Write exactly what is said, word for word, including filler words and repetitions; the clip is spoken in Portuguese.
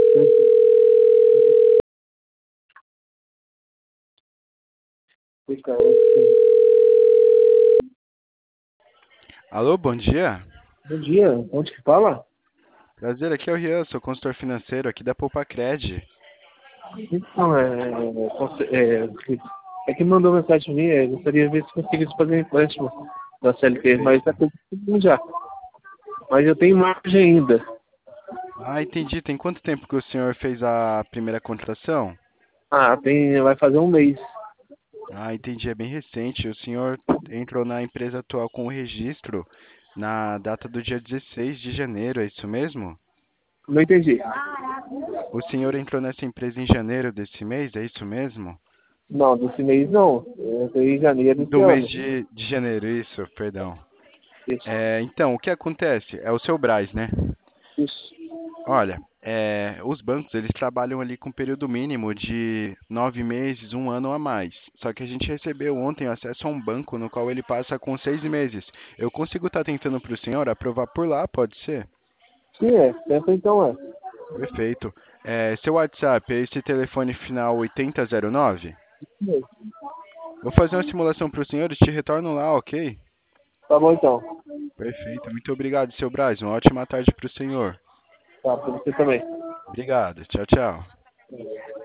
Alô, bom dia. Bom dia, onde que fala? Prazer, aqui é o Rian, sou consultor financeiro aqui da Poupacred. Então, é, é, é, é que mandou mensagem pra mim, é, gostaria de ver se conseguisse fazer um empréstimo da C L T, mas tá Perfeito. tudo já. Mas eu tenho margem ainda. Ah, entendi. Tem quanto tempo que o senhor fez a primeira contratação? Ah, tem, vai fazer um mês. Ah, entendi, é bem recente. O senhor entrou na empresa atual com o registro na data do dia dezesseis de janeiro, é isso mesmo? Não entendi. O senhor entrou nessa empresa em janeiro desse mês, é isso mesmo? Não, desse mês não. Eu entrei em janeiro desse Do mês ano. de, de janeiro, isso, perdão. Isso, É, então, o que acontece? É o seu Brás, né? isso. Olha, é, os bancos eles trabalham ali com período mínimo de nove meses, um ano a mais. Só que a gente recebeu ontem acesso a um banco no qual ele passa com seis meses. Eu consigo estar tentando para o senhor aprovar por lá, pode ser? Sim, é. Pensa então, é. Perfeito. É, seu WhatsApp é esse telefone final oitenta zero nove? Sim. Vou fazer uma simulação para o senhor e te retorno lá, ok? Tá bom então. Perfeito. Muito obrigado, seu Braz. Uma ótima tarde para o senhor. Tá, pra você também. Obrigado. Tchau, tchau.